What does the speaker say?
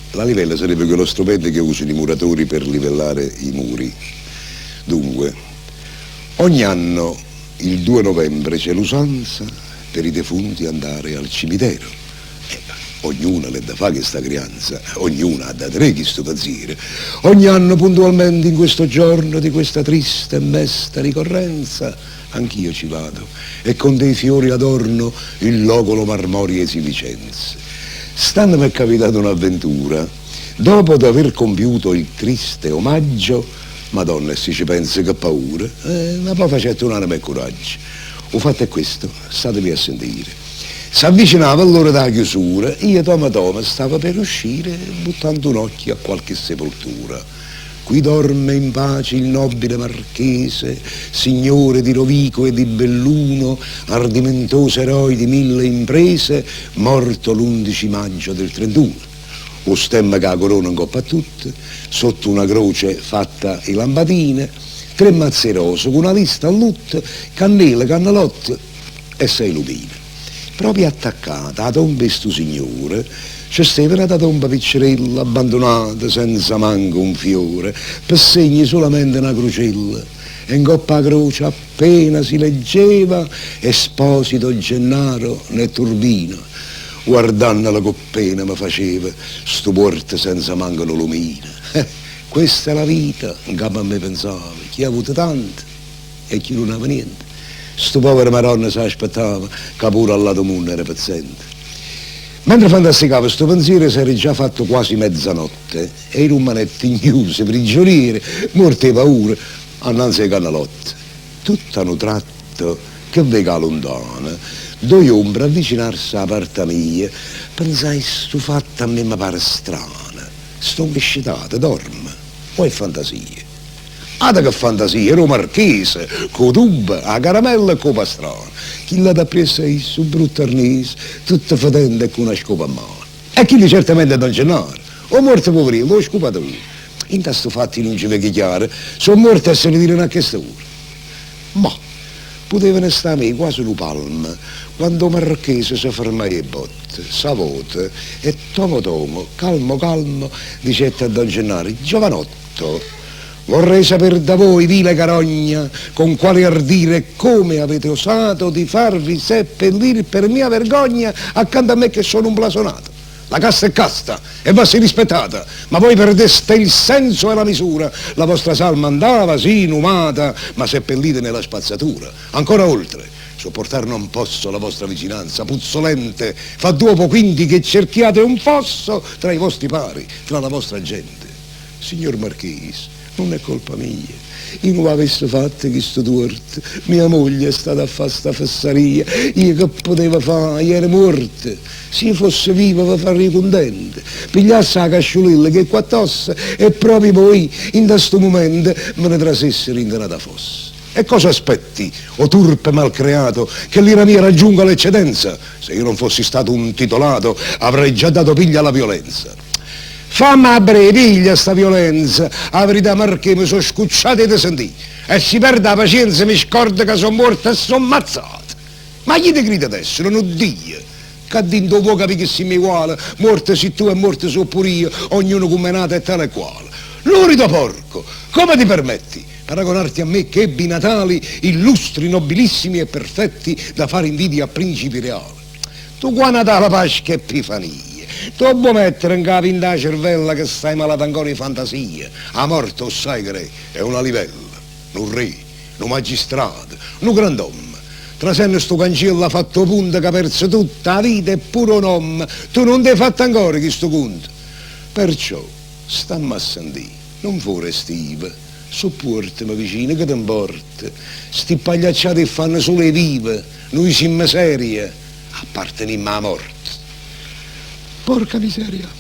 La livella sarebbe quello strumento che usano i muratori per livellare i muri. Dunque, ogni anno il 2 novembre c'è l'usanza per i defunti andare al cimitero. Ognuno le da fa che sta crianza, ognuno ha da tre chi sto pazzire. Ogni anno puntualmente in questo giorno di questa triste e mesta ricorrenza anch'io ci vado e con dei fiori adorno il locolo Marmoriesi Vicenze. Stando mi è capitata un'avventura. Dopo di aver compiuto il triste omaggio, Madonna, se ci pensa che paura, ma poi facete un'anima e coraggio. Ho fatto è questo, statevi a sentire. S'avvicinava l'ora della chiusura, io Toma stava per uscire buttando un occhio a qualche sepoltura. Qui dorme in pace il nobile marchese, signore di Rovigo e di Belluno, ardimentoso eroe di 1000 imprese, morto l'11 maggio del 31. O stemma che la corona in coppa a tutte, sotto una croce fatta in lampadine, 3 mazze rose con una lista a lutto, cannelle, cannalotte e 6 lupine. Proprio attaccata a tomba di sto signore c'è stata una tomba piccerella abbandonata senza manco un fiore, per segni solamente una crocella, e in coppa a croce appena si leggeva Esposito Gennaro né Turbino. Guardandola con pena mi faceva sto porto senza manco una lumina. Questa è la vita, in capo a me pensava, chi ha avuto tanto e chi non aveva niente. Sto povero Maronna si aspettava che pure al lato mondo era paziente. Mentre fantasticava sto pensiero si era già fatto quasi mezzanotte e i rumanetti chiusi, prigionieri, morti di paura, annanzi ai cannalotti. Tutto hanno tratto che vega lontana, due ombre avvicinarsi alla parte mia, pensai sto fatto a me mi pare strano, sto mescitato, dorme, o è fantasia? Ada che fantasia, ero marchese, con tuba, a caramella e con pastrana. Chi l'ha da presso è su brutto arnese, tutto fedente e con una scopa a mano. E chi di certamente Don Gennaro, o morto poverino, l'ho scopato lui. In questo fatti non ci vede chiaro, sono morto e se ne dicono a che ora. Ma potevano stare quasi un palmo, quando marchese si fermò le botte, savote, e Tomo, calmo, dicette a Don Gennaro, giovanotto, vorrei sapere da voi, vile carogna, con quale ardire e come avete osato di farvi seppellire per mia vergogna accanto a me che sono un blasonato. La casta è casta e va si rispettata, ma voi perdeste il senso e la misura. La vostra salma andava, sì, inumata, ma seppellite nella spazzatura. Ancora oltre, sopportare non posso la vostra vicinanza puzzolente, fa dopo quindi che cerchiate un fosso tra i vostri pari, tra la vostra gente. Signor Marchese, non è colpa mia, io non avessi fatto questo torto, mia moglie è stata a fare sta fessaria, io che poteva fare, io ero morta, se io fosse viva vi farei contente, pigliasse la casciolilla che qua tosse e proprio voi in questo momento me ne trasessero in denata fossa. E cosa aspetti, o turpe malcreato, che l'ira mia raggiunga l'eccedenza? Se io non fossi stato un titolato avrei già dato piglia alla violenza. Fammi a breve, piglia sta violenza, la verità Marché mi sono scucciato e sentì, e si perde la pazienza, mi scorda che sono morta e sono ammazzata. Ma chi ti grida adesso, non ho Dio, che dentro può capire che si mi uguale, morte si tu e morte so pure io, ognuno come nato e tale e quale. Lurido porco, come ti permetti paragonarti a me che ebbi natali illustri, nobilissimi e perfetti da fare invidia a principi reali? Tu qua Natale Pasqua e Epifania, tu puoi mettere in capo in da cervella che stai malato ancora di fantasia. A morte lo sai che è una livella, un re, un magistrato, un grand'uomo. Trasenne sto cancello ha fatto punto che ha perso tutta la vita e pure un uomo. Tu non ti hai fatto ancora questo conto. Perciò stammi a sentire, non fuori stive, sopportami vicino che ti importa. Sti pagliacciati fanno solo le vive, noi siamo serie, apparteniamo alla morte. Porca miseria.